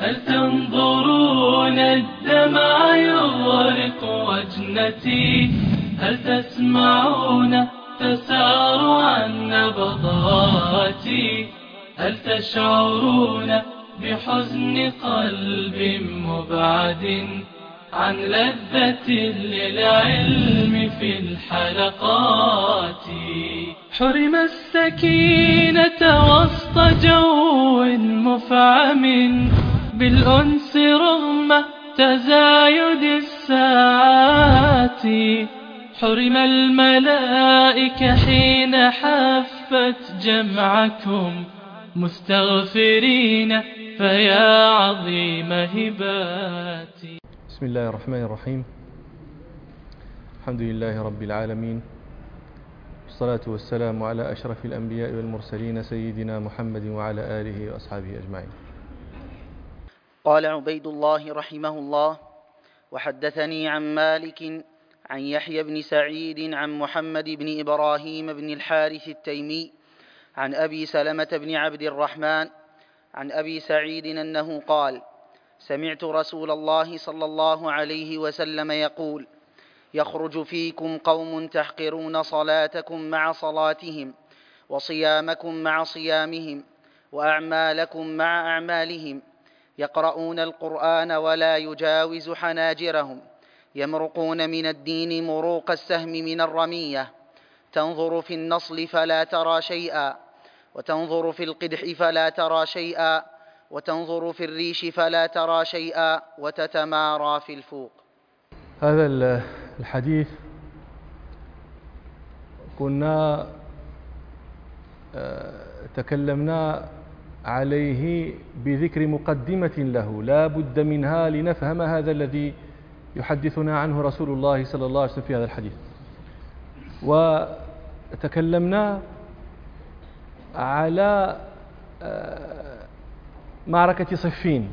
هل تنظرون الدمع يغرق وجنتي؟ هل تسمعون تسار عن نبضاتي؟ هل تشعرون بحزن قلب مبعد عن لذة للعلم في الحلقات؟ حرم السكينة وسط جو مفعم بالأنس رغم تزايد الساعات. حرم الملائكة حين حفت جمعكم مستغفرين فيا عظيم هباتي. بسم الله الرحمن الرحيم. الحمد لله رب العالمين، والصلاة والسلام على أشرف الأنبياء والمرسلين سيدنا محمد وعلى آله وأصحابه أجمعين. قال عبيد الله رحمه الله: وحدثني عن مالك عن يحيى بن سعيد عن محمد بن إبراهيم بن الحارث التيمي عن أبي سلمة بن عبد الرحمن عن أبي سعيد أنه قال: سمعت رسول الله صلى الله عليه وسلم يقول: يخرج فيكم قوم تحقرون صلاتكم مع صلاتهم، وصيامكم مع صيامهم، وأعمالكم مع أعمالهم، يقرؤون القرآن ولا يجاوز حناجرهم، يمرقون من الدين مروق السهم من الرمية، تنظر في النصل فلا ترى شيئا، وتنظر في القدح فلا ترى شيئا، وتنظر في الريش فلا ترى شيئا، وتتمارى في الفوق. هذا الحديث كنا تكلمنا عليه بذكر مقدمة له لا بد منها لنفهم هذا الذي يحدثنا عنه رسول الله صلى الله عليه وسلم في هذا الحديث. وتكلمنا على معركة صفين،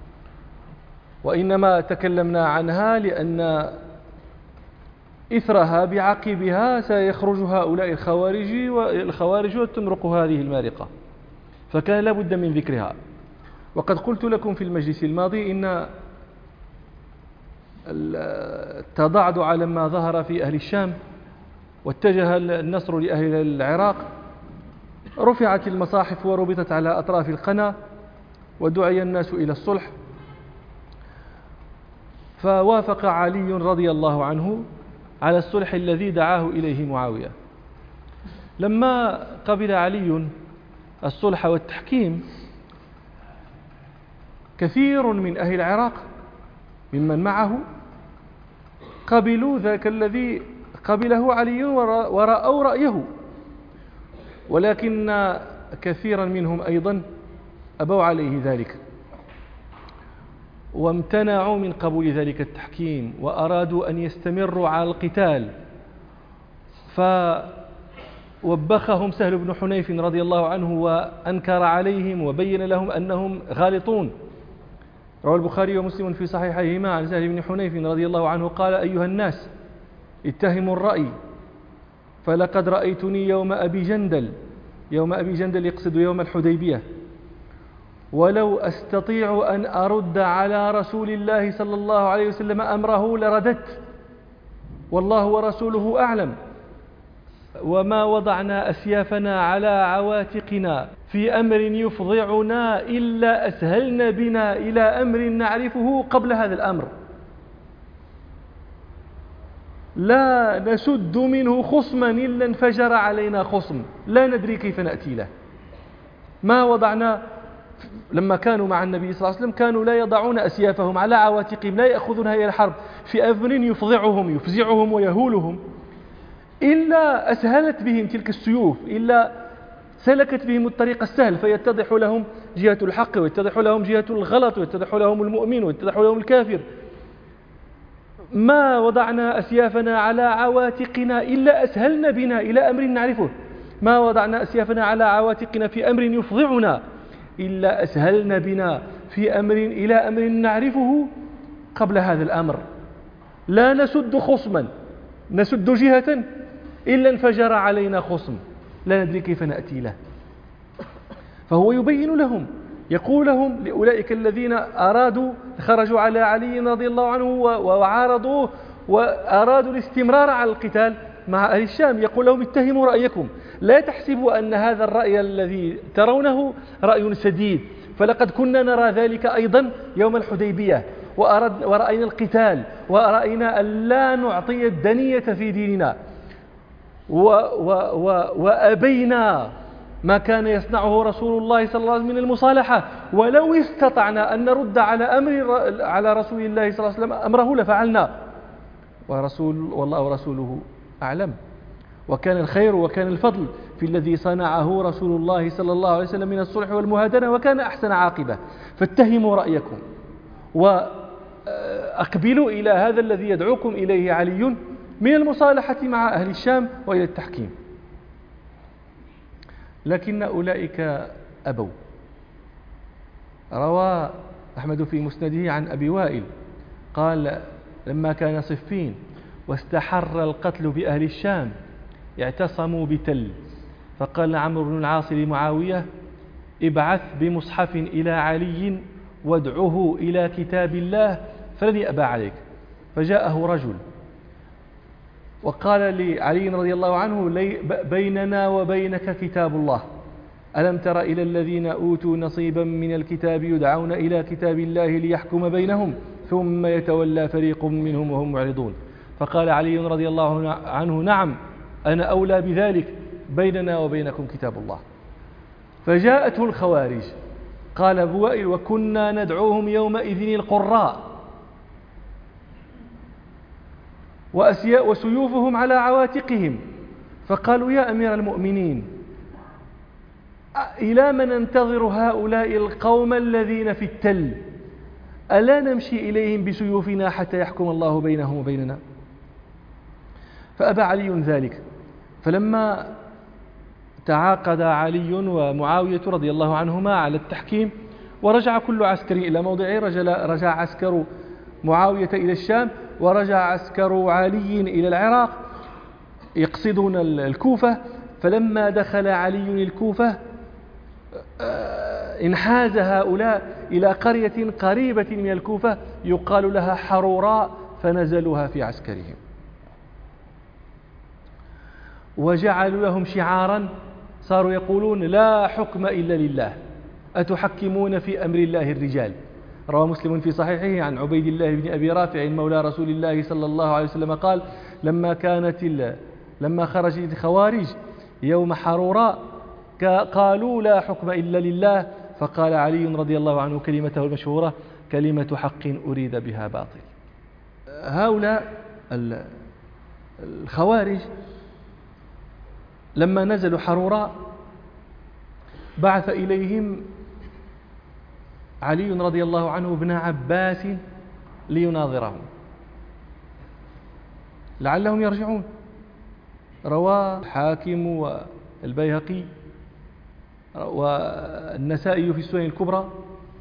وإنما تكلمنا عنها لأن إثرها بعقبها سيخرج هؤلاء الخوارج وتمرق هذه المارقة، فكان لا بد من ذكرها. وقد قلت لكم في المجلس الماضي إن التضعضع لما ظهر في أهل الشام واتجه النصر لأهل العراق رفعت المصاحف وربطت على أطراف القنا ودعي الناس إلى الصلح، فوافق علي رضي الله عنه على الصلح الذي دعاه إليه معاوية. لما قبل علي الصلح والتحكيم كثير من أهل العراق ممن معه قبلوا ذاك الذي قبله علي ورأوا رأيه، ولكن كثيرا منهم أيضا أبوا عليه ذلك وامتنعوا من قبول ذلك التحكيم وأرادوا أن يستمروا على القتال، فوبخهم سهل بن حنيف رضي الله عنه وأنكر عليهم وبين لهم أنهم غالطون. روى البخاري ومسلم في صحيحيهما عن سهل بن حنيف رضي الله عنه قال: أيها الناس اتهموا الرأي، فلقد رأيتني يوم أبي جندل يقصد يوم الحديبية، ولو أستطيع أن أرد على رسول الله صلى الله عليه وسلم أمره لرددت، والله ورسوله أعلم، وما وضعنا أسيافنا على عواتقنا في أمر يفضعنا إلا أسهلنا بنا إلى أمر نعرفه قبل هذا الأمر، لا نسد منه خصما إلا انفجر علينا خصم لا ندري كيف نأتي له. ما وضعنا لما كانوا مع النبي صلى الله عليه وسلم كانوا لا يضعون أسيافهم على عواتقهم، لا يأخذونها إلى الحرب في أمر يفزعهم ويهولهم، إلا أسهلت بهم تلك السيوف، إلا سلكت بهم الطريق السهل فيتضح لهم جهة الحق ويتضح لهم جهة الغلط ويتضح لهم المؤمن ويتضح لهم الكافر. ما وضعنا أسيافنا على عواتقنا إلا أسهلنا بنا إلى أمر نعرفه، ما وضعنا أسيافنا على عواتقنا في أمر يفضعنا إلا أسهلنا بنا في أمر إلى أمر نعرفه قبل هذا الأمر. لا نسد خصما، نسد جهة إلا انفجر علينا خصم لا ندري كيف نأتي له. فهو يبين لهم يقول لهم لأولئك الذين خرجوا على علي رضي الله عنه وعارضوه وأرادوا الاستمرار على القتال مع أهل الشام، يقول لهم اتهموا رأيكم، لا تحسبوا أن هذا الرأي الذي ترونه رأي سديد، فلقد كنا نرى ذلك أيضا يوم الحديبية، ورأينا القتال، ورأينا أن لا نعطي الدنية في ديننا، وأبينا ما كان يصنعه رسول الله صلى الله عليه وسلم من المصالحة، ولو استطعنا أن نرد على رسول الله صلى الله عليه وسلم أمره لفعلنا، والله ورسوله أعلم. وكان الخير وكان الفضل في الذي صنعه رسول الله صلى الله عليه وسلم من الصلح والمهادنة، وكان أحسن عاقبة. فاتهموا رأيكم وأقبلوا إلى هذا الذي يدعوكم إليه علي من المصالحة مع أهل الشام وإلى التحكيم. لكن أولئك أبوا. روى أحمد في مسنده عن أبي وائل قال: لما كان صفين واستحر القتل بأهل الشام اعتصموا بتل، فقال عمرو بن العاص لمعاوية: ابعث بمصحف إلى علي وادعه إلى كتاب الله فلن يأبى عليك. فجاءه رجل وقال لعلي رضي الله عنه: بيننا وبينك كتاب الله، ألم تر إلى الذين أوتوا نصيبا من الكتاب يدعون إلى كتاب الله ليحكم بينهم ثم يتولى فريق منهم وهم معرضون. فقال علي رضي الله عنه: نعم، أنا أولى بذلك، بيننا وبينكم كتاب الله. فجاءته الخوارج، قال أبو وائل: وكنا ندعوهم يومئذ القراء، وسيوفهم على عواتقهم، فقالوا: يا أمير المؤمنين، إلى من ننتظر هؤلاء القوم الذين في التل؟ ألا نمشي إليهم بسيوفنا حتى يحكم الله بينهم وبيننا؟ فأبى علي ذلك. فلما تعاقد علي ومعاوية رضي الله عنهما على التحكيم ورجع كل عسكري إلى موضعه، رجع عسكر معاوية إلى الشام، ورجع عسكر علي إلى العراق يقصدون الكوفة. فلما دخل علي الكوفة انحاز هؤلاء إلى قرية قريبة من الكوفة يقال لها حروراء، فنزلوها في عسكرهم وجعلوا لهم شعارا، صاروا يقولون: لا حكم إلا لله، أتحكمون في أمر الله الرجال. روى مسلم في صحيحه عن عبيد الله بن أبي رافع مولى رسول الله صلى الله عليه وسلم قال: لما خرجت الخوارج يوم حروراء قالوا: لا حكم إلا لله، فقال علي رضي الله عنه كلمته المشهورة: كلمة حق أريد بها باطل. هؤلاء الخوارج لما نزلوا حروراء بعث إليهم علي رضي الله عنه ابن عباس ليناظرهم لعلهم يرجعون. رواه الحاكم والبيهقي والنسائي في السنن الكبرى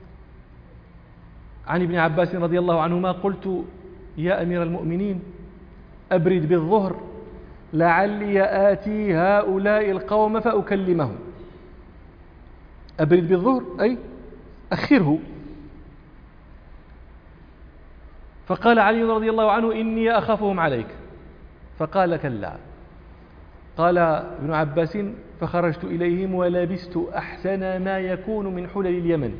عن ابن عباس رضي الله عنهما: قلت: يا أمير المؤمنين، أبرد بالظهر لعلي آتي هؤلاء القوم فأكلمهم. أبرد بالظهر أي أخره. فقال علي رضي الله عنه: إني أخافهم عليك. فقال: كلا. قال ابن عباس: فخرجت إليهم ولبست أحسن ما يكون من حلل اليمن،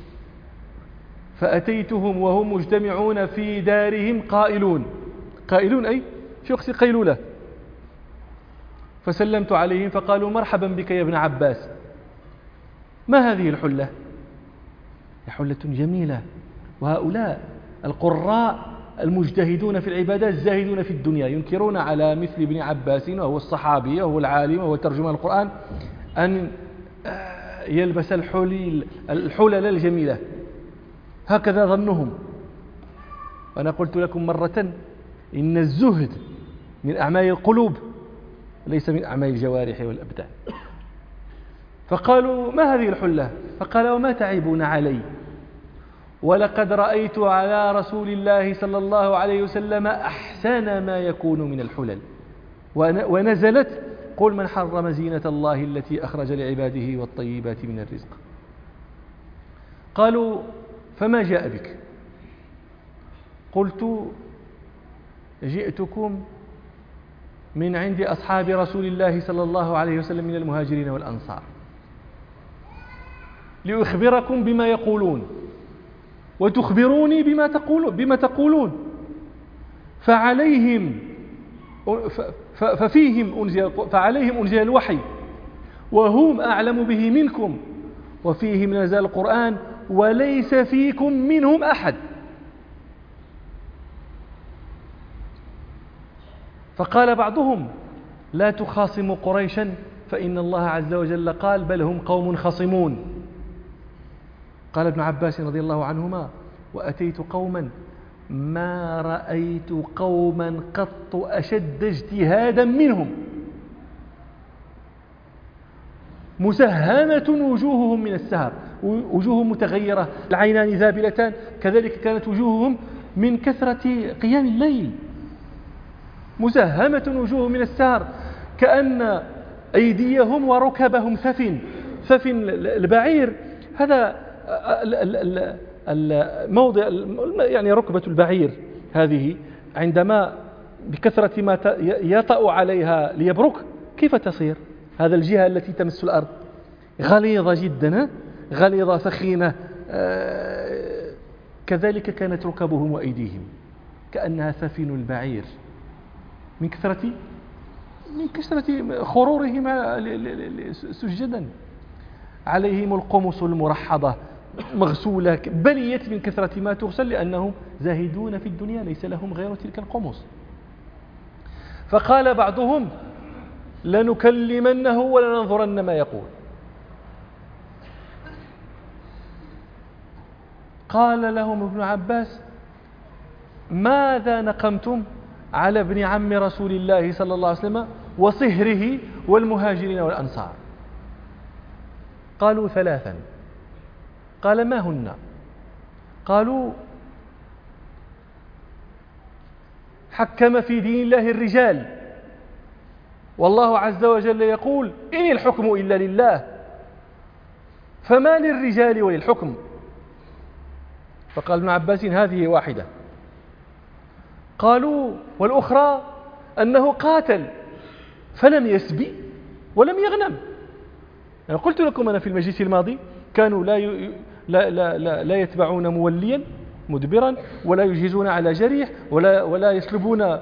فأتيتهم وهم مجتمعون في دارهم قائلون أي في وقت قيلولة، فسلمت عليهم فقالوا: مرحبا بك يا ابن عباس، ما هذه الحلة؟ حلة جميلة. وهؤلاء القراء المجتهدون في العبادات الزاهدون في الدنيا ينكرون على مثل ابن عباس وهو الصحابي وهو العالم وهو ترجمان القرآن أن يلبس الحلل الجميلة، هكذا ظنهم. وأنا قلت لكم مرة إن الزهد من أعمال القلوب ليس من أعمال الجوارح والأبدان. فقالوا: ما هذه الحلة؟ فقال: وما تعيبون علي؟ ولقد رأيت على رسول الله صلى الله عليه وسلم أحسن ما يكون من الحلل. ونزلت: قل من حرم زينة الله التي أخرج لعباده والطيبات من الرزق. قالوا فما جاء بك؟ قلت جئتكم من عند أصحاب رسول الله صلى الله عليه وسلم من المهاجرين والأنصار لأخبركم بما يقولون وتخبروني بما تقولون فعليهم أنزل الوحي وهم أعلم به منكم وفيهم نزل القرآن وليس فيكم منهم أحد. فقال بعضهم لا تخاصموا قريشا فإن الله عز وجل قال بل هم قوم خصمون. قال ابن عباس رضي الله عنهما وأتيت قوما ما رأيت قوما قط أشد اجتهادا منهم مسهمة وجوههم من السهر، وجوههم متغيرة، العينان ذابلتان، كذلك كانت وجوههم من كثرة قيام الليل، مسهمة وجوههم من السهر كأن أيديهم وركبهم ثفن البعير. هذا الموضع يعني ركبة البعير هذه عندما بكثرة ما يطأ عليها ليبرك كيف تصير؟ هذا الجهة التي تمس الأرض غليظة جدا، غليظة ثخينة. كذلك كانت ركبهم وأيديهم كأنها ثفن البعير من كثرة خرورهم سجدا. عليهم القمص المرحضة مغسولة بليت من كثرة ما تغسل لأنهم زاهدون في الدنيا ليس لهم غير تلك القمص. فقال بعضهم لنكلمنه ولننظرن ما يقول. قال لهم ابن عباس ماذا نقمتم على ابن عم رسول الله صلى الله عليه وسلم وصهره والمهاجرين والأنصار؟ قالوا ثلاثا. قال ما هن؟ قالوا حكم في دين الله الرجال والله عز وجل يقول إن الحكم إلا لله فما للرجال وللحكم. فقال ابن عباس هذه واحدة. قالوا والأخرى أنه قاتل فلم يسبي ولم يغنم. أنا قلت لكم أنا في المجلس الماضي كانوا لا يتبعون موليا مدبرا ولا يجهزون على جريح ولا يسلبون.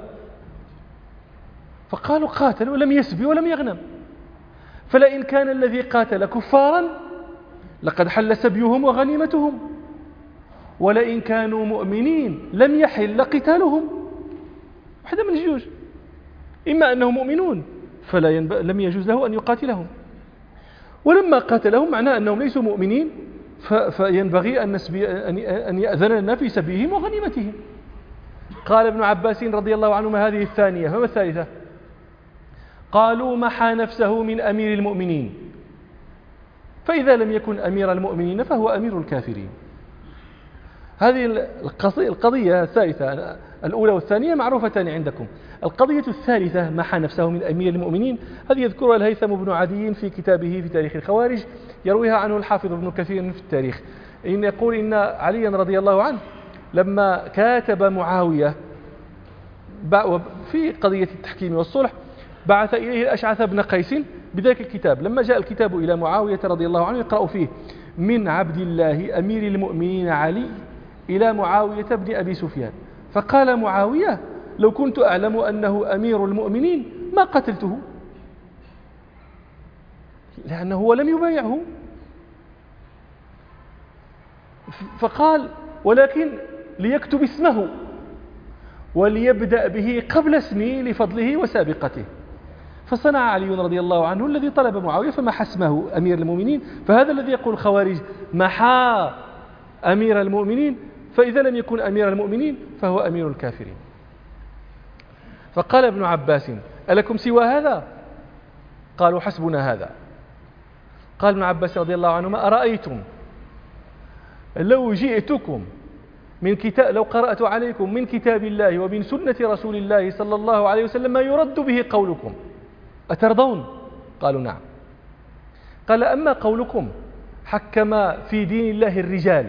فقالوا قاتل ولم يسبي ولم يغنم. فلئن كان الذي قاتل كفارا لقد حل سبيهم وغنيمتهم، ولئن كانوا مؤمنين لم يحل قتالهم. واحدة من الجوج، إما أنهم مؤمنون لم يجوز له أن يقاتلهم، ولما قاتلهم معناه أنهم ليسوا مؤمنين فينبغي أن يأذن لنا في سبيهم وغنيمتهم. قال ابن عباس رضي الله عنهما هذه الثانية. فما الثالثة؟ قالوا محى نفسه من أمير المؤمنين، فإذا لم يكن أمير المؤمنين فهو أمير الكافرين. هذه القضية الثالثة. الأولى والثانية معروفتان عندكم. القضية الثالثة محى نفسه من أمير المؤمنين، هذه يذكرها الهيثم بن عدي في كتابه في تاريخ الخوارج، يرويها عنه الحافظ ابن كثير في التاريخ. إن يقول إن عليا رضي الله عنه لما كاتب معاوية في قضية التحكيم والصلح بعث إليه الأشعث بن قيس بذلك الكتاب. لما جاء الكتاب إلى معاوية رضي الله عنه يقرأ فيه من عبد الله أمير المؤمنين علي إلى معاوية بن أبي سفيان. فقال معاوية لو كنت أعلم أنه أمير المؤمنين ما قتلته، لأنه لم يبايعه. فقال ولكن ليكتب اسمه وليبدأ به قبل اسمه لفضله وسابقته. فصنع علي رضي الله عنه الذي طلب معاوية فمحى اسمه أمير المؤمنين. فهذا الذي يقول الخوارج محى أمير المؤمنين، فإذا لم يكن أمير المؤمنين فهو أمير الكافرين. فقال ابن عباس ألكم سوى هذا؟ قالوا حسبنا هذا. قال ابن عباس رضي الله عنهما أرأيتم لو جئتكم من كتاب، لو قرأت عليكم من كتاب الله ومن سنة رسول الله صلى الله عليه وسلم ما يرد به قولكم أترضون؟ قالوا نعم. قال أما قولكم حكم في دين الله الرجال.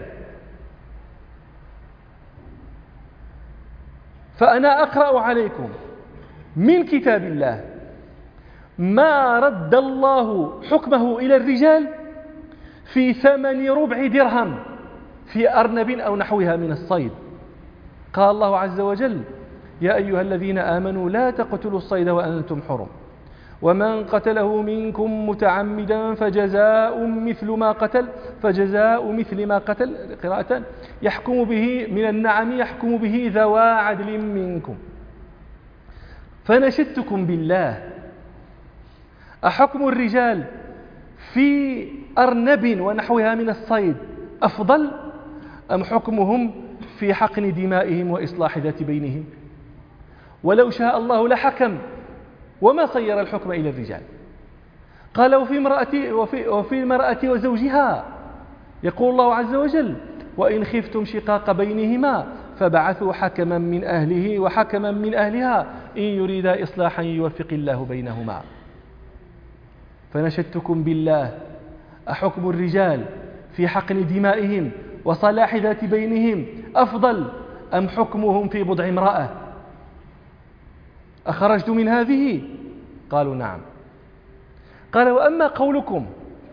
فأنا أقرأ عليكم من كتاب الله ما رد الله حكمه إلى الرجال في ثمن ربع درهم في أرنب أو نحوها من الصيد. قال الله عز وجل: يا أيها الذين آمنوا لا تقتلوا الصيد وأنتم حرم، ومن قتله منكم متعمدا فجزاء مثل ما قتل قراءة يحكم به من النعم يحكم به ذوى عدل منكم. فنشدتكم بالله، أحكم الرجال في أرنب ونحوها من الصيد أفضل أم حكمهم في حقن دمائهم وإصلاح ذات بينهم؟ ولو شاء الله لحكم وما صير الحكم إلى الرجال. قال: وفي المرأة وزوجها يقول الله عز وجل: وإن خفتم شقاق بينهما فبعثوا حكما من أهله وحكما من أهلها إن يريدا إصلاحا يوفق الله بينهما. فنشدتكم بالله، أحكم الرجال في حقن دمائهم وصلاح ذات بينهم أفضل أم حكمهم في بضع امرأة؟ أخرجت من هذه؟ قالوا: نعم. قال: وأما قولكم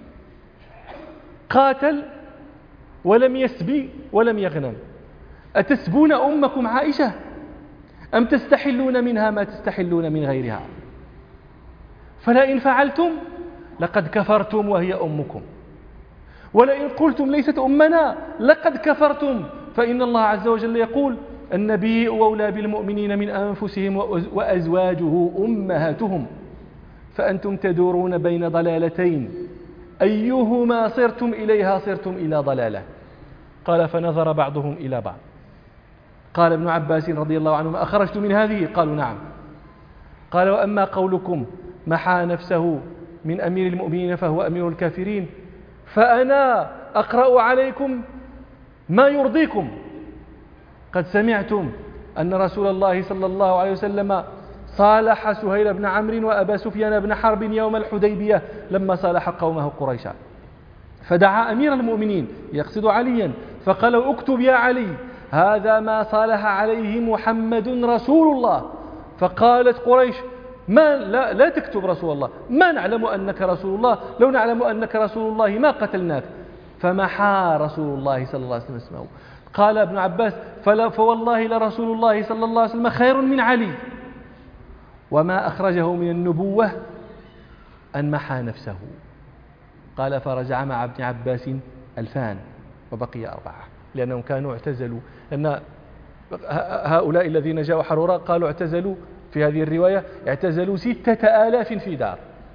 قاتل ولم يسبي ولم يغنم، أتسبون أمكم عائشة أم تستحلون منها ما تستحلون من غيرها؟ فلئن فعلتم لقد كفرتم وهي أمكم، ولئن قلتم ليست أمنا لقد كفرتم، فإن الله عز وجل يقول: النبي أولى بالمؤمنين من أنفسهم وأزواجه أمهاتهم، فأنتم تدورون بين ضلالتين أيهما صرتم إليها صرتم إلى ضلالة. قال: فنظر بعضهم إلى بعض. قال ابن عباس رضي الله عنهما: أخرجت من هذه؟ قالوا: نعم. قال: وأما قولكم محى نفسه من أمير المؤمنين فهو أمير الكافرين، فأنا أقرأ عليكم ما يرضيكم. قد سمعتم أن رسول الله صلى الله عليه وسلم صالح سهيل بن عمرو وأبا سفيان بن حرب يوم الحديبية لما صالح قومه قريشا، فدعا أمير المؤمنين يقصد عليا فقال: اكتب يا علي هذا ما صالح عليه محمد رسول الله. فقالت قريش: لا تكتب رسول الله، ما نعلم أنك رسول الله، لو نعلم أنك رسول الله ما قتلناك. فمحى رسول الله صلى الله عليه وسلم اسمه. قال ابن عباس: فوالله لرسول الله صلى الله عليه وسلم خير من علي، وما أخرجه من النبوة أن محى نفسه. قال: فرجع مع ابن عباس 2000 وبقي 4، لأنهم كانوا اعتزلوا، لأن هؤلاء الذين جاءوا حرورا قالوا اعتزلوا، في هذه الرواية اعتزلوا 6000 في دار،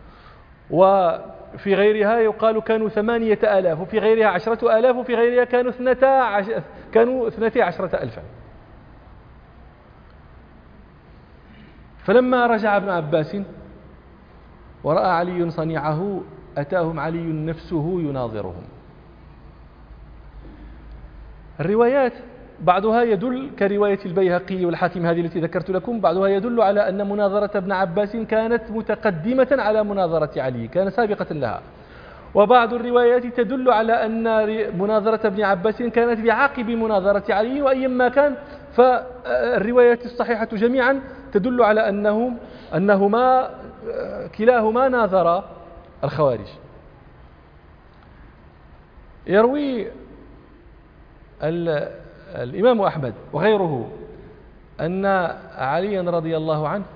وفي غيرها يقال كانوا 8000، وفي غيرها 10,000، وفي غيرها كانوا 12,000. فلما رجع ابن عباس ورأى علي صنيعه أتاهم علي نفسه يناظرهم. الروايات بعضها يدل كرواية البيهقي والحاكم هذه التي ذكرت لكم، بعضها يدل على أن مناظرة ابن عباس كانت متقدمة على مناظرة علي، كان سابقة لها. وبعض الروايات تدل على أن مناظرة ابن عباس كانت بعقب مناظرة علي، وأيما كان فالروايات الصحيحة جميعا تدل على أنهما كلاهما ناظرا الخوارج. يروي الإمام أحمد وغيره أن عليا رضي الله عنه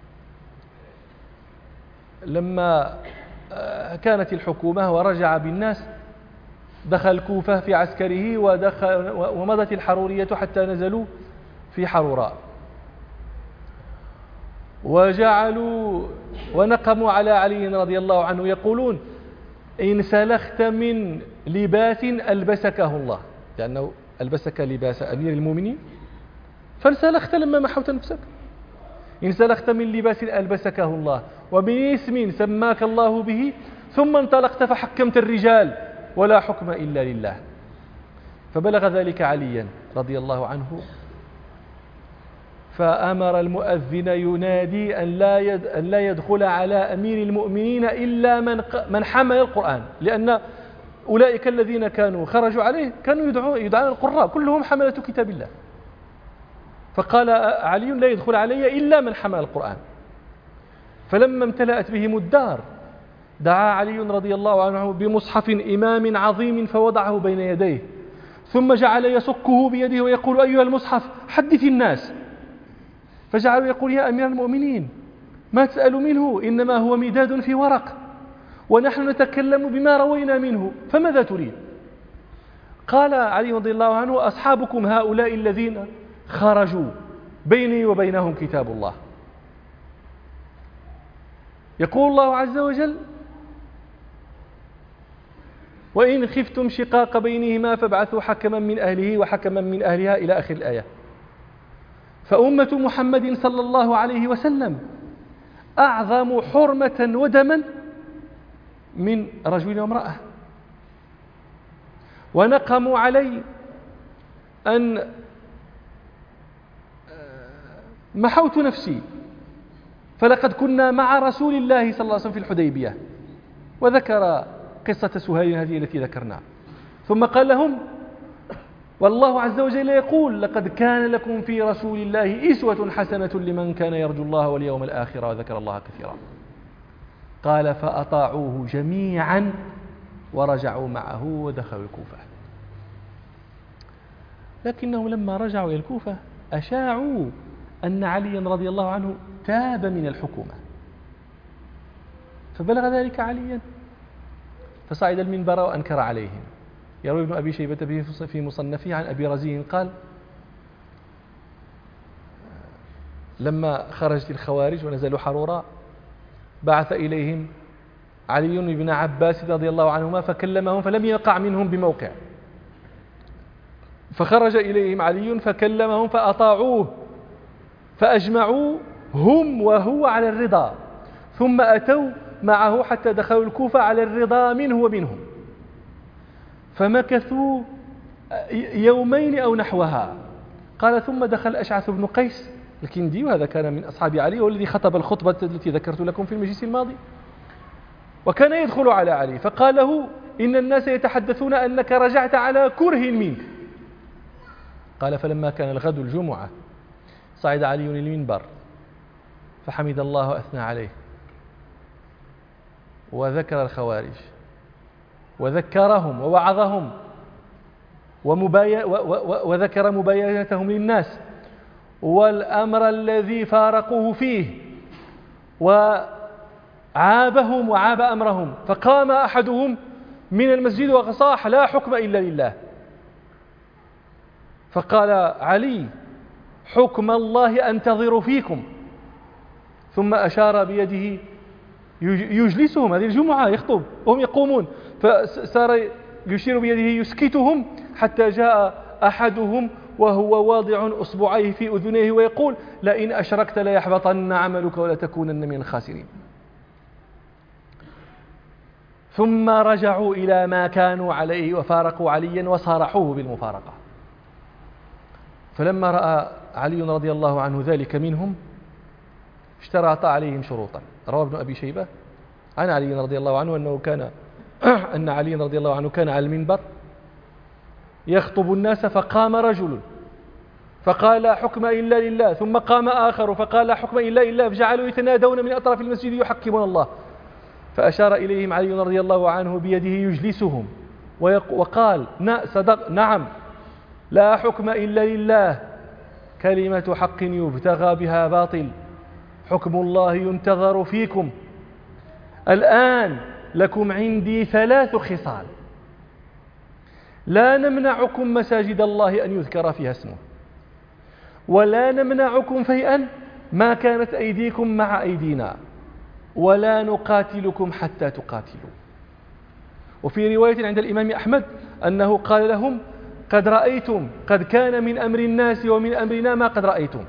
لما كانت الحكومة ورجع بالناس دخل الكوفة في عسكره ومضت الحرورية حتى نزلوا في حروراء، وجعلوا ونقموا على علي رضي الله عنه يقولون: إن سلخت من لباس ألبسكه الله، لأنه ألبسك لباس أمير المؤمنين فانسلخت لما محوت نفسك. إن سلخت من لباس ألبسكه الله ومن اسم سماك الله به ثم انطلقت فحكمت الرجال ولا حكم إلا لله. فبلغ ذلك عليا رضي الله عنه فأمر المؤذن ينادي أن لا يدخل على أمير المؤمنين إلا من حمل القرآن، لأن أولئك الذين كانوا خرجوا عليه كانوا يدعون القراء كلهم حملة كتاب الله، فقال علي لا يدخل علي إلا من حمل القرآن. فلما امتلأت بهم الدار دعا علي رضي الله عنه بمصحف إمام عظيم فوضعه بين يديه، ثم جعل يصكه بيده ويقول أيها المصحف حدث الناس. فجعلوا يقول يا أمير المؤمنين ما تسأل منه، إنما هو مداد في ورق ونحن نتكلم بما روينا منه، فماذا تريد؟ قال علي رضي الله عنه أصحابكم هؤلاء الذين خرجوا بيني وبينهم كتاب الله. يقول الله عز وجل وإن خفتم شقاق بينهما فابعثوا حكما من أهله وحكما من أهلها إلى آخر الآية. فأمة محمد صلى الله عليه وسلم أعظم حرمة ودما من رجل وامرأة، ونقموا علي أن محوت نفسي، فلقد كنا مع رسول الله صلى الله عليه وسلم في الحديبية، وذكر قصة سهيل هذه التي ذكرناها، ثم قال لهم والله عز وجل يقول لقد كان لكم في رسول الله أسوة حسنة لمن كان يرجو الله واليوم الآخر وذكر الله كثيرا. قال فأطاعوه جميعا ورجعوا معه ودخلوا الكوفة. لكنهم لما رجعوا إلى الكوفة أشاعوا أن علي رضي الله عنه تاب من الحكومة، فبلغ ذلك عليا فصعد المنبر وأنكر عليهم. يروي ابن أبي شيبة في مصنفه عن أبي رزين قال لما خرجت الخوارج ونزلوا حرورا بعث إليهم علي بن عباس رضي الله عنهما فكلمهم فلم يقع منهم بموقع، فخرج إليهم علي فكلمهم فأطاعوه فأجمعوا هم وهو على الرضا، ثم أتوا معه حتى دخلوا الكوفة على الرضا منه ومنهم، فمكثوا يومين أو نحوها. قال ثم دخل أشعث بن قيس الكندي، وهذا كان من أصحاب علي والذي خطب الخطبة التي ذكرت لكم في المجلس الماضي، وكان يدخل على علي فقال له إن الناس يتحدثون أنك رجعت على كره منك. قال فلما كان الغد الجمعة صعد علي للمنبر فحمد الله وأثنى عليه وذكر الخوارج وذكرهم ووعظهم وذكر مباينتهم للناس والأمر الذي فارقوه فيه، وعابهم وعاب أمرهم. فقام أحدهم من المسجد وصاح لا حكم إلا لله. فقال علي حكم الله أنتظر فيكم، ثم أشار بيده يجلسهم، هذه الجمعة يخطب وهم يقومون، فصار يشير بيده يسكتهم حتى جاء أحدهم وهو واضع أصبعيه في أذنيه ويقول لئن أشركت ليحبطن عملك ولتكونن من الخاسرين. ثم رجعوا إلى ما كانوا عليه وفارقوا عليا وصارحوه بالمفارقة. فلما رأى علي رضي الله عنه ذلك منهم اشترط عليهم شروطا. روى ابن أبي شيبة عن علي رضي الله عنه أن علي رضي الله عنه كان على المنبر يخطب الناس فقام رجل فقال لا حكم إلا لله، ثم قام آخر فقال لا حكم إلا لله، فجعلوا يتنادون من أطراف المسجد يحكمون الله. فأشار إليهم علي رضي الله عنه بيده يجلسهم وقال صدق نعم لا حكم إلا لله، كلمة حق يبتغى بها باطل، حكم الله ينتظر فيكم. الآن لكم عندي 3 خصال، لا نمنعكم مساجد الله أن يذكر فيها اسمه، ولا نمنعكم فيئا ما كانت أيديكم مع أيدينا، ولا نقاتلكم حتى تقاتلوا. وفي رواية عند الإمام أحمد أنه قال لهم قد رأيتم، قد كان من أمر الناس ومن أمرنا ما قد رأيتم،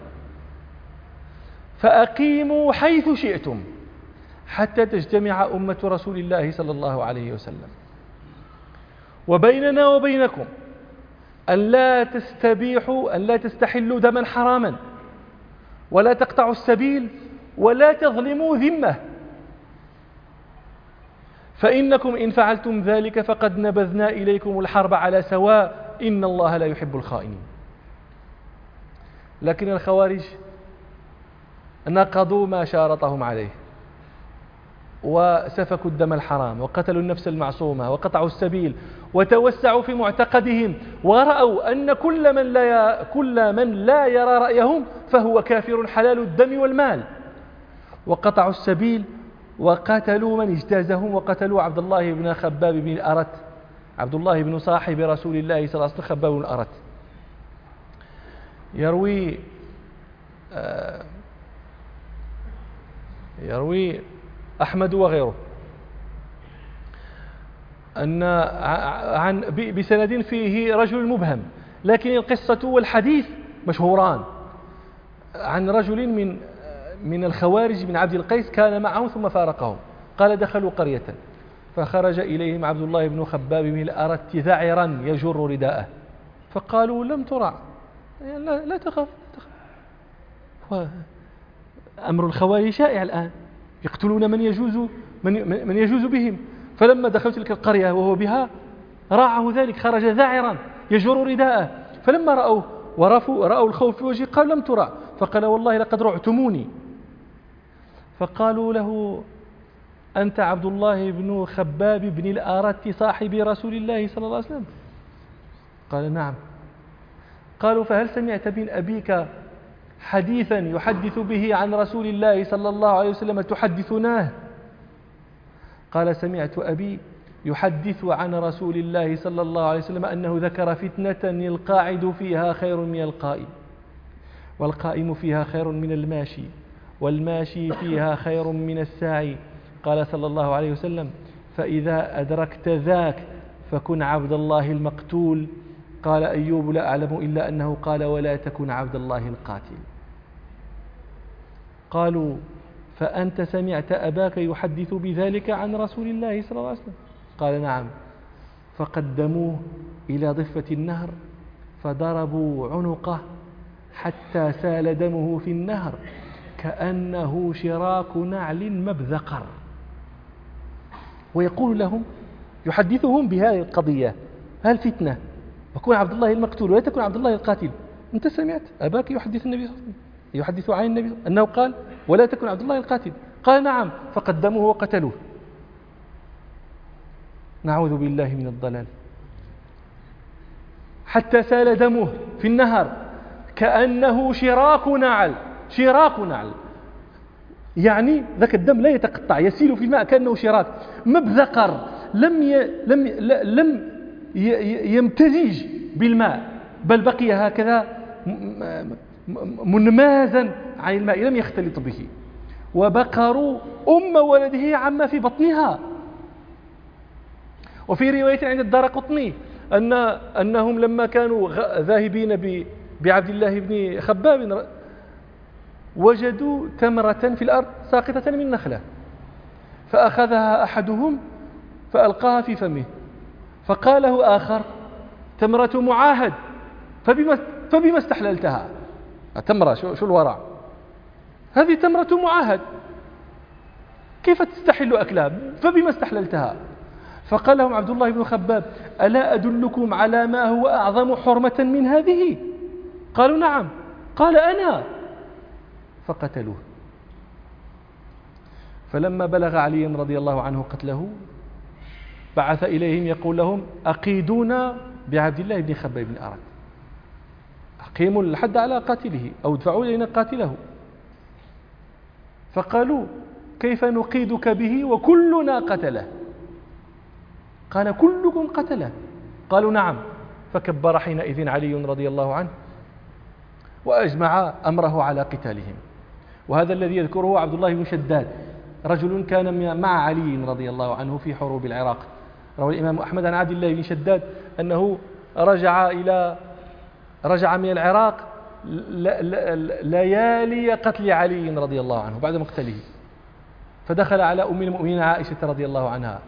فأقيموا حيث شئتم حتى تجتمع أمة رسول الله صلى الله عليه وسلم، وبيننا وبينكم أن لا تستحلوا دما حراما، ولا تقطعوا السبيل، ولا تظلموا ذمة. فإنكم إن فعلتم ذلك فقد نبذنا إليكم الحرب على سواء إن الله لا يحب الخائنين. لكن الخوارج نقضوا ما شارطهم عليه، وسفكوا الدم الحرام، وقتلوا النفس المعصومة، وقطعوا السبيل، وتوسعوا في معتقدهم، ورأوا أن كل من لا يرى رأيهم فهو كافر حلال الدم والمال، وقطعوا السبيل، وقتلوا من اجتازهم، وقتلوا عبد الله بن خباب بن الأرت، عبد الله بن صاحب رسول الله صلى الله عليه وسلم، خباب بن الأرت. يروي أحمد وغيره أن بسند فيه رجل مبهم، لكن القصة والحديث مشهوران، عن رجل من الخوارج من عبد القيس كان معهم ثم فارقهم. قال: دخلوا قرية فخرج إليهم عبد الله بن خباب بن الأرت ذعرا يجر رداءه، فقالوا: لم ترع، لا تخف. أمر الخوارج شائع الآن، يقتلون من يجوز بهم. فلما دخلت تلك القرية وهو بها راعه ذلك، خرج ذاعرا يجر رداءه، فلما رأوه ورأوا الخوف في وجهه قال: لم ترع. فقال: والله لقد رعتموني. فقالوا له: أنت عبد الله بن خباب بن الأرت صاحب رسول الله صلى الله عليه وسلم؟ قال: نعم. قالوا: فهل سمعت من أبيك حديثا يحدث به عن رسول الله صلى الله عليه وسلم تحدثناه؟ قال: سمعت أبي يحدث عن رسول الله صلى الله عليه وسلم أنه ذكر فتنة القاعد فيها خير من القائم، والقائم فيها خير من الماشي، والماشي فيها خير من الساعي. قال صلى الله عليه وسلم: فإذا أدركت ذاك فكن عبد الله المقتول. قال أيوب: لا أعلم إلا أنه قال: ولا تكن عبد الله القاتل. قالوا: فأنت سمعت أباك يحدث بذلك عن رسول الله صلى الله عليه وسلم؟ قال: نعم. فقدموه إلى ضفة النهر فضربوا عنقه حتى سال دمه في النهر كأنه شراك نعل مبذقر. ويقول لهم، يحدثهم بهذه القضية: هل فتنة وكن عبد الله المقتول ولا تكن عبد الله القاتل؟ أنت سمعت أباك يحدث النبي صلى الله عليه وسلم، يحدث عن النبي أنه قال: ولا تكن عبد الله القاتل؟ قال: نعم. فقدموه وقتلوه. نعوذ بالله من الضلال. حتى سال دمه في النهر كأنه شراك نعل. شراك نعل يعني ذاك الدم لا يتقطع، يسيل في الماء كأنه شراك مبذقر، لم يمتزج بالماء، بل بقي هكذا منمازا عن الماء، لم يختلط به. وبقروا أم ولده عما في بطنها. وفي رواية عند الدارقطني أنهم لما كانوا ذاهبين بعبد الله بن خباب وجدوا تمرة في الأرض ساقطة من نخلة، فأخذها أحدهم فألقاها في فمه، فقال له آخر: تمرة معاهد، فبما استحللتها؟ تمرة، شو الورع؟ هذه تمرة معاهد، كيف تستحل أكلها؟ فبما استحللتها؟ فقال لهم عبد الله بن خباب: ألا أدلكم على ما هو أعظم حرمة من هذه؟ قالوا: نعم. قال: أنا. فقتلوه. فلما بلغ علي رضي الله عنه قتله بعث إليهم يقول لهم: أقيدونا بعبد الله بن خباب بن الأرت، أقيموا الحد على قاتله أو ادفعوا إلينا قاتله. فقالوا: كيف نقيدك به وكلنا قتله؟ قال: كلكم قتله؟ قالوا: نعم. فكبر حينئذ علي رضي الله عنه وأجمع أمره على قتالهم. وهذا الذي يذكره عبد الله بن شداد، رجل كان مع علي رضي الله عنه في حروب العراق. روى الإمام أحمد عن عبد الله بن شداد أنه رجع من العراق ليالي قتل علي رضي الله عنه بعد مقتله، فدخل على أم المؤمنين عائشة رضي الله عنها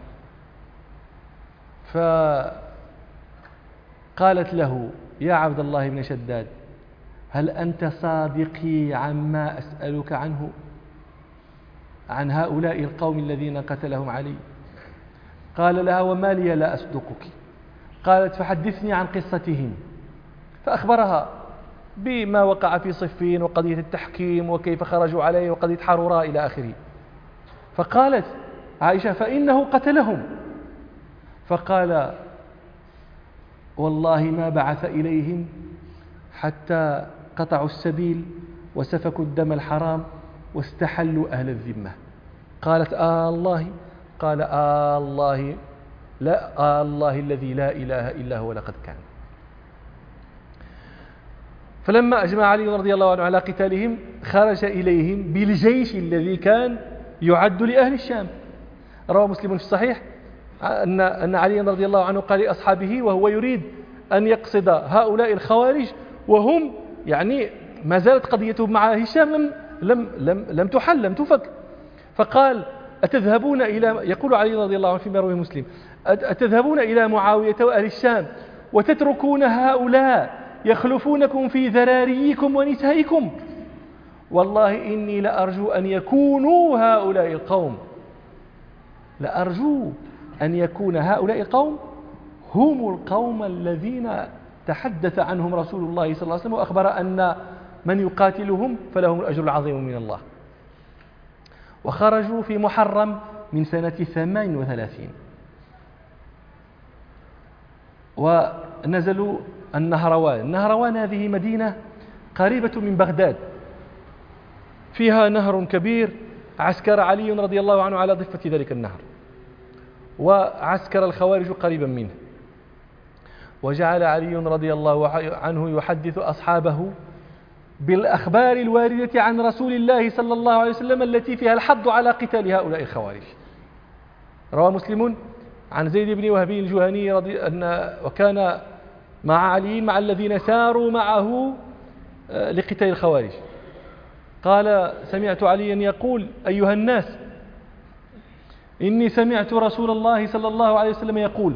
فقالت له: يا عبد الله بن شداد، هل أنت صادقي عما أسألك عنه، عن هؤلاء القوم الذين قتلهم علي؟ قال لها: وما لي لا أصدقك؟ قالت: فحدثني عن قصتهم. فأخبرها بما وقع في صفين وقضية التحكيم وكيف خرجوا عليه وقضية حرورة إلى آخره. فقالت عائشة: فإنه قتلهم. فقال: والله ما بعث إليهم حتى قطعوا السبيل وسفكوا الدم الحرام واستحلوا أهل الذمة. قالت: الله؟ قال: الله، لا، الله الذي لا إله إلا هو لقد كان. فلما أجمع علي رضي الله عنه على قتالهم خرج إليهم بالجيش الذي كان يعد لأهل الشام. روى مسلم في الصحيح أن علي رضي الله عنه قال لأصحابه وهو يريد أن يقصد هؤلاء الخوارج وهم يعني ما زالت قضيتهم مع هشام لم تحل، لم تفك. فقال: أتذهبون إلى، يقول علي رضي الله عنه فيما رواه مسلم: أتذهبون إلى معاوية وأهل الشام وتتركون هؤلاء يخلفونكم في ذراريكم ونسائكم؟ والله إني لأرجو أن يكونوا هؤلاء القوم، لأرجو أن يكون هؤلاء القوم هم القوم الذين تحدث عنهم رسول الله صلى الله عليه وسلم وأخبر أن من يقاتلهم فلهم الأجر العظيم من الله. وخرجوا في محرم من سنة 38 ونزلوا النهروان. النهروان هذه مدينة قريبة من بغداد، فيها نهر كبير، عسكر علي رضي الله عنه على ضفة ذلك النهر، وعسكر الخوارج قريبا منه. وجعل علي رضي الله عنه يحدث أصحابه بالأخبار الواردة عن رسول الله صلى الله عليه وسلم التي فيها الحض على قتال هؤلاء الخوارج. روى مسلم عن زيد بن وهب الجهني وكان مع علي مع الذين ساروا معه لقتال الخوارج. قال: سمعت عليا يقول: أيها الناس، إني سمعت رسول الله صلى الله عليه وسلم يقول: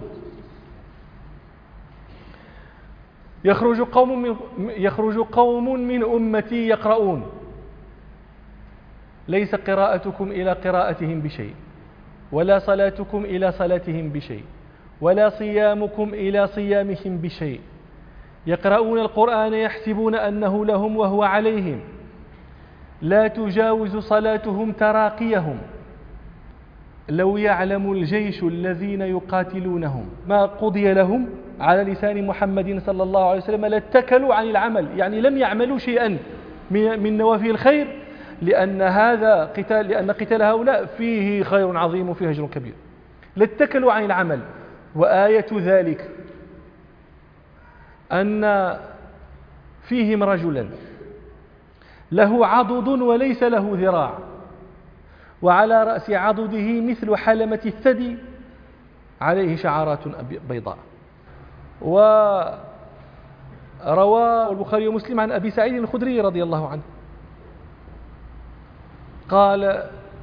يخرج قوم من أمتي يقرؤون ليس قراءتكم إلى قراءتهم بشيء، ولا صلاتكم إلى صلاتهم بشيء، ولا صيامكم إلى صيامهم بشيء، يقرؤون القرآن يحسبون أنه لهم وهو عليهم، لا تجاوز صلاتهم تراقيهم، لو يعلم الجيش الذين يقاتلونهم ما قضي لهم على لسان محمد صلى الله عليه وسلم لاتكلوا عن العمل، يعني لم يعملوا شيئا من نوافل الخير، لأن قتال هؤلاء فيه خير عظيم وفيه أجر كبير، لاتكلوا عن العمل. وآية ذلك أن فيهم رجلا له عضد وليس له ذراع، وعلى رأس عضده مثل حلمة الثدي عليه شعرات بيضاء. وروى البخاري ومسلم عن أبي سعيد الخدري رضي الله عنه قال: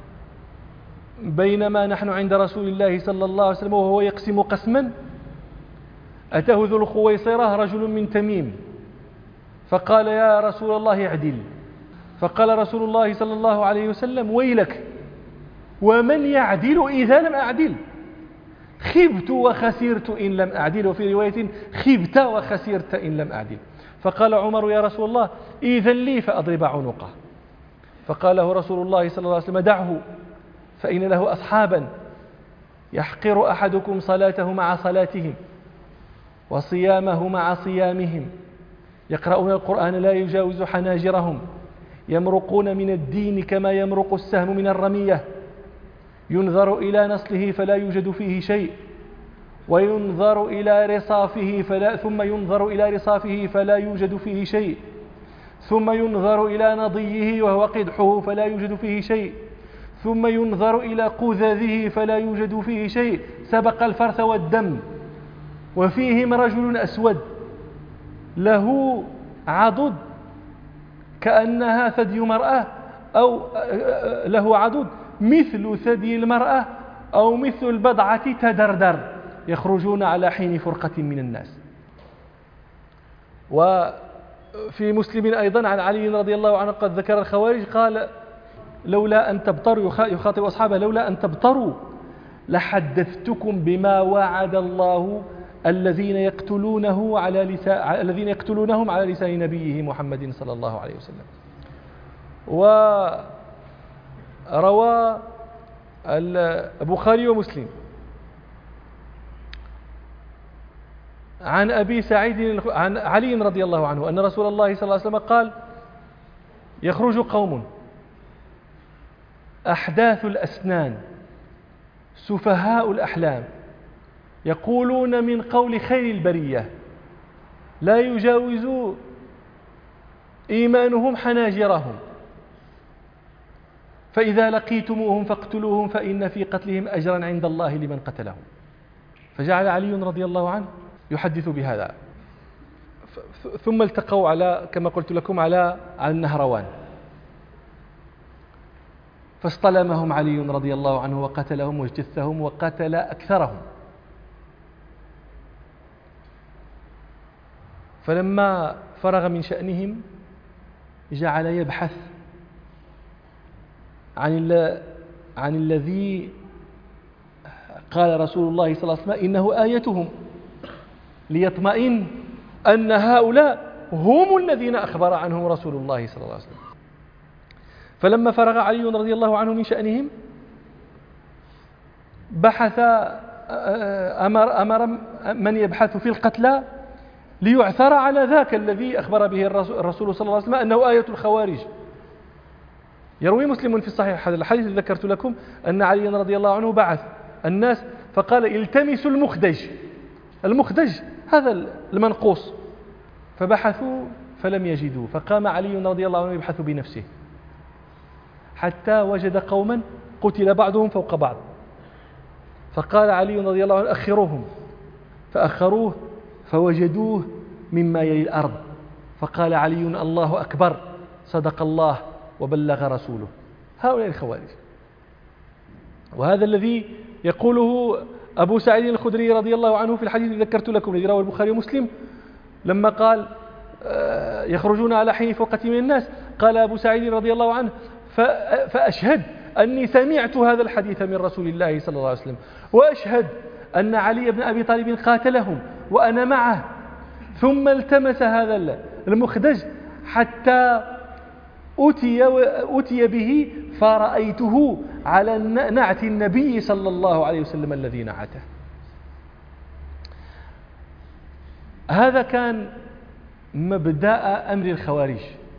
بينما نحن عند رسول الله صلى الله عليه وسلم وهو يقسم قسما، أتاه ذو الخويصرة رجل من تميم فقال: يا رسول الله اعدل. فقال رسول الله صلى الله عليه وسلم: ويلك، ومن يعدل إذا لم أعدل؟ خبت وخسرت إن لم أعدل، وفي رواية خبت وخسرت إن لم أعدل. فقال عمر: يا رسول الله إذن لي فأضرب عنقه. فقال له رسول الله صلى الله عليه وسلم: دعه، فإن له أصحابا يحقر أحدكم صلاته مع صلاتهم وصيامه مع صيامهم، يقرؤون القرآن لا يجاوز حناجرهم، يمرقون من الدين كما يمرق السهم من الرمية، ينظر إلى نصله فلا يوجد فيه شيء، وينظر إلى رصافه ثم ينظر إلى رصافه فلا يوجد فيه شيء، ثم ينظر إلى نضيه وهو قدحه فلا يوجد فيه شيء، ثم ينظر إلى قذذه فلا يوجد فيه شيء، سبق الفرث والدم. وفيهم رجل أسود له عضد كأنها ثدي مرأة، أو له عضد مثل ثدي المرأة أو مثل البضعة تدردر، يخرجون على حين فرقة من الناس. وفي مسلم أيضا عن علي رضي الله عنه قد ذكر الخوارج قال: لولا أن تبطروا، يخاطب أصحابه: لولا أن تبطروا لحدثتكم بما وعد الله الذين يقتلونهم على لسان نبيه محمد صلى الله عليه وسلم. وروى البخاري ومسلم عن أبي سعيد عن علي رضي الله عنه أن رسول الله صلى الله عليه وسلم قال: يخرج قوم أحداث الأسنان سفهاء الأحلام يقولون من قول خير البرية لا يجاوز إيمانهم حناجرهم، فإذا لقيتموهم فاقتلوهم فإن في قتلهم أجرا عند الله لمن قتلهم. فجعل علي رضي الله عنه يحدث بهذا. ثم التقوا على كما قلت لكم على النهروان، فاصطلمهم علي رضي الله عنه وقتلهم واجتثهم وقتل أكثرهم. فلما فرغ من شأنهم جعل يبحث عن الذي قال رسول الله صلى الله عليه وسلم إنه آيتهم، ليطمئن أن هؤلاء هم الذين أخبر عنهم رسول الله صلى الله عليه وسلم. فلما فرغ علي رضي الله عنه من شأنهم بحث، أمر من يبحث في القتلى ليعثر على ذاك الذي أخبر به الرسول صلى الله عليه وسلم أنه آية الخوارج. يروي مسلم في الصحيح هذا الحديث الذي ذكرت لكم أن علي رضي الله عنه بعث الناس فقال: التمسوا المخدج هذا المنقوص. فبحثوا فلم يجدوا، فقام علي رضي الله عنه يبحث بنفسه حتى وجد قوما قتل بعضهم فوق بعض، فقال علي رضي الله عنه: أخروهم، فأخروه فوجدوه مما يلي الأرض، فقال علي: الله أكبر، صدق الله وبلغ رسوله. هؤلاء الخوارج. وهذا الذي يقوله أبو سعيد الخدري رضي الله عنه في الحديث الذي ذكرت لكم الذي رواه البخاري ومسلم لما قال: يخرجون على حين فوقة من الناس. قال أبو سعيد رضي الله عنه: فأشهد أني سمعت هذا الحديث من رسول الله صلى الله عليه وسلم، وأشهد أن علي بن أبي طالب قاتلهم وأنا معه، ثم التمس هذا المخدج حتى أتي به فرأيته على نعت النبي صلى الله عليه وسلم الذي نعته. هذا كان مبدأ أمر الخوارج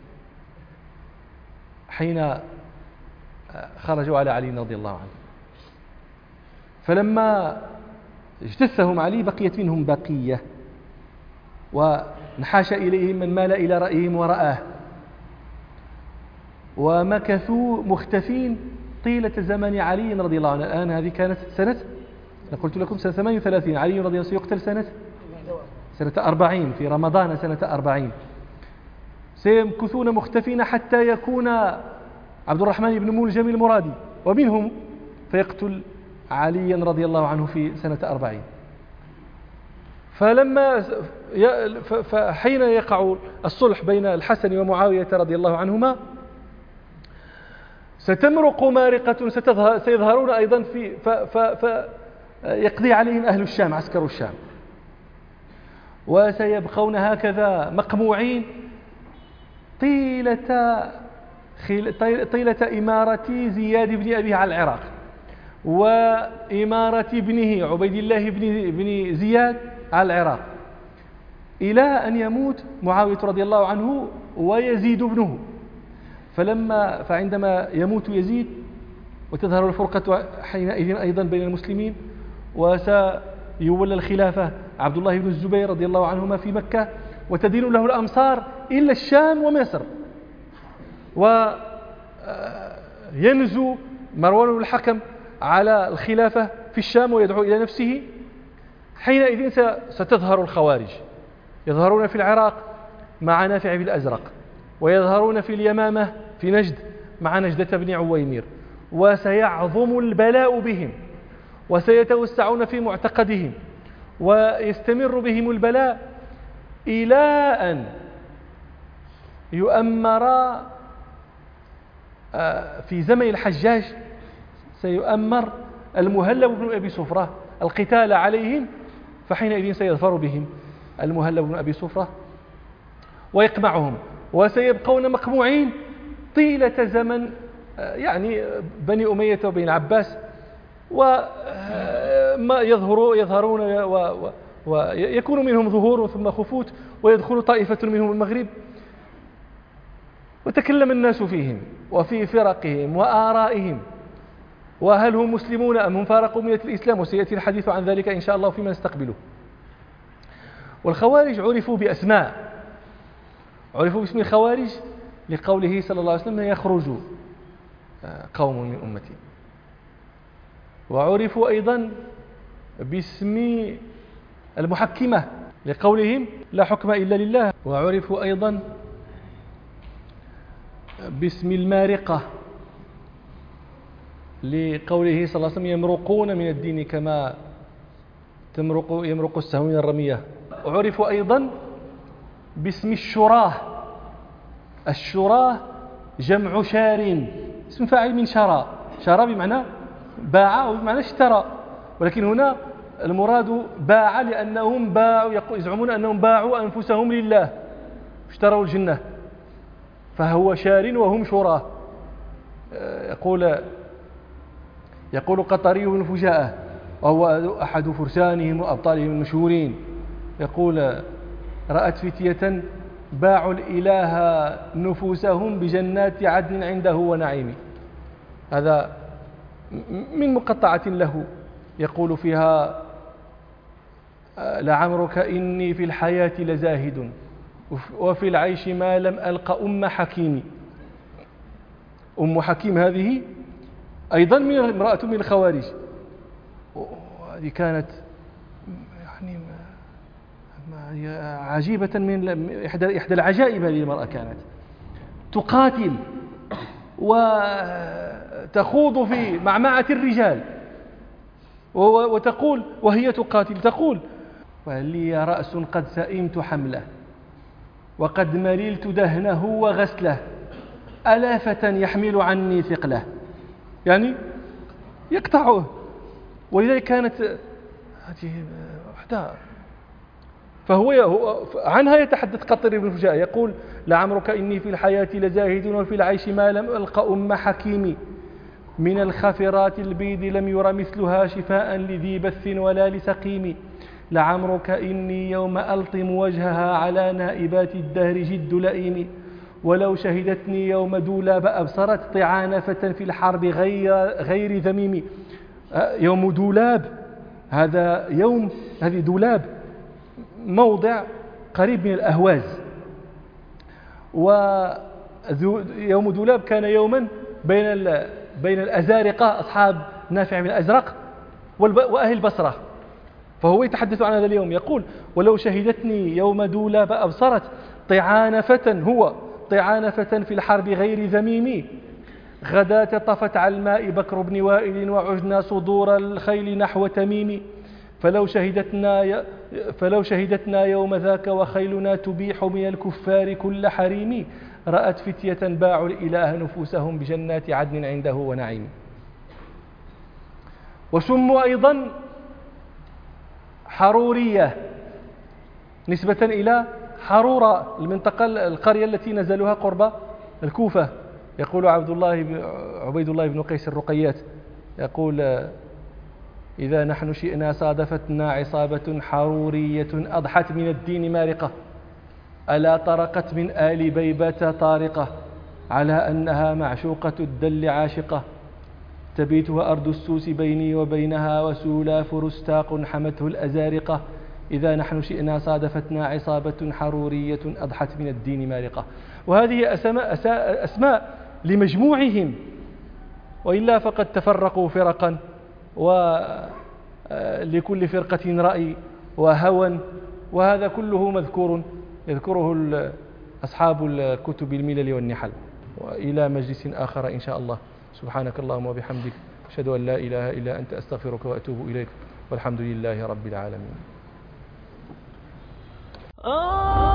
حين خرجوا على علي رضي الله عنه. فلما اجتثهم علي بقيت منهم بقية، وانحاش إليهم من مال إلى رأيهم ورآه، ومكثوا مختفين طيلة زمن علي رضي الله عنه. الآن هذه كانت سنة، قلت لكم سنة 38، علي رضي الله عنه سيقتل سنة 40 في رمضان سنة 40. سيمكثون مختفين حتى يكون عبد الرحمن بن ملجم المرادي ومنهم، فيقتل عليا رضي الله عنه في سنة 40. فحين يقع الصلح بين الحسن ومعاوية رضي الله عنهما ستمرق مارقة سيظهرون أيضا فيقضي عليهم أهل الشام، عسكر الشام، وسيبقون هكذا مقموعين طيلة إمارة زياد بن أبي على العراق، وإمارة ابنه عبيد الله بن زياد على العراق، إلى أن يموت معاوية رضي الله عنه ويزيد ابنه. فعندما يموت يزيد وتظهر الفرقة حينئذ أيضا بين المسلمين، وسيولى الخلافة عبد الله بن الزبير رضي الله عنهما في مكة، وتدين له الأمصار إلا الشام ومصر، وينزو مروان بن الحكم على الخلافة في الشام ويدعو إلى نفسه. حينئذ ستظهر الخوارج، يظهرون في العراق مع نافع بن الأزرق، ويظهرون في اليمامة في نجد مع نجدة بن عويمير، وسيعظم البلاء بهم وسيتوسعون في معتقدهم ويستمر بهم البلاء إلى أن يؤمر في زمن الحجاج، سيؤمر المهلب بن أبي صفرة القتال عليهم، فحينئذ سيظفر بهم المهلب بن أبي صفرة ويقمعهم، وسيبقون مقموعين طيلة زمن يعني بني أمية وبني العباس، وما يظهرون ويكون منهم ظهور ثم خفوت، ويدخل طائفة منهم المغرب، وتكلم الناس فيهم وفي فرقهم وآرائهم، وهل هم مسلمون أم هم فارقوا ملة الإسلام، وسيأتي الحديث عن ذلك إن شاء الله فيما نستقبله. والخوارج عرفوا بأسماء، عرفوا باسم الخوارج لقوله صلى الله عليه وسلم يخرج قوم من أمتي، وعرفوا أيضا باسم المحكمة لقولهم لا حكم إلا لله، وعرفوا أيضا باسم المارقة لقوله صلى الله عليه وسلم يمرقون من الدين كما يمرق السهم من الرمية. وعرفوا أيضا باسم الشراه، الشراه جمع شار، اسم فاعل من شرى، شرى بمعنى باع أو بمعنى اشترى، ولكن هنا المراد باع لأنهم باعوا، يزعمون أنهم باعوا أنفسهم لله، اشتروا الجنة، فهو شار وهم شراه. يقول قطري بن فجاءة وهو أحد فرسانهم وأبطالهم المشهورين، يقول رأت فتية باعوا الإله نفوسهم بجنات عدن عنده ونعيم. هذا من مقطعة له يقول فيها لعمرك إني في الحياة لزاهد وفي العيش ما لم ألق أم حكيم. أم حكيم هذه أيضا من امرأة من الخوارج، وهذه كانت يعني عجيبة، من إحدى العجائب هذه المرأة، كانت تقاتل وتخوض في معمعة الرجال، وتقول وهي تقاتل تقول ولي رأس قد سئمت حمله وقد مللت دهنه وغسله ألا فتى يحمل عني ثقله، يعني يقطعه. ولذلك كانت هذه وحدها. فهو عنها يتحدث قطري بن فجاء يقول لعمرك إني في الحياة لزاهد وفي العيش ما لم ألق أم حكيم من الخفرات البيض لم ير مثلها شفاء لذي بث ولا لسقيم. لعمرك إني يوم ألطم وجهها على نائبات الدهر جد لئيم ولو شهدتني يوم دولاب أبصرت طعانفة في الحرب غير ذميم. يوم دولاب هذا يوم، هذه دولاب موضع قريب من الأهواز، ويوم دولاب كان يوما بين الأزارقة أصحاب نافع بن الأزرق وأهل البصرة، فهو يتحدث عن هذا اليوم يقول ولو شهدتني يوم دولاب أبصرت طعانفة في الحرب غير ذميم. غداة طفت على الماء بكر بن وائل وعجنا صدور الخيل نحو تميم. فلو شهدتنا يوم ذاك وخيلنا تبيح من الكفار كل حريم. رأت فتية باعوا الإله نفوسهم بجنات عدن عنده ونعيم. وسموا أيضا حرورية نسبة إلى حرورة المنطقة القرية التي نزلوها قرب الكوفة. يقول عبيد الله بن قيس الرقيات يقول إذا نحن شئنا صادفتنا عصابة حرورية أضحت من الدين مارقة ألا طرقت من آل بيبة طارقة على أنها معشوقة الدل عاشقة تبيتها أرض السوس بيني وبينها وسولاف رستاق حمته الأزارقة. إذا نحن شئنا صادفتنا عصابة حرورية أضحت من الدين مارقة. وهذه أسماء لمجموعهم، وإلا فقد تفرقوا فرقا ولكل فرقة رأي وهوى، وهذا كله مذكور يذكره أصحاب الكتب الملل والنحل. وإلى مجلس آخر إن شاء الله. سبحانك اللهم وبحمدك أشهد أن لا إله إلا أنت أستغفرك وأتوب إليك والحمد لله رب العالمين.